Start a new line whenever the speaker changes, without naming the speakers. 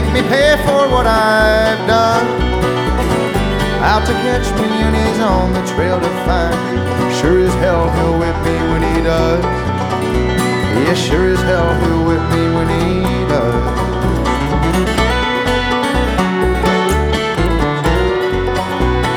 me pay for what I've done. Out to catch me and he's on the trail to find me. Sure as hell he'll whip me when he does. Yeah, sure as hell he'll whip me when he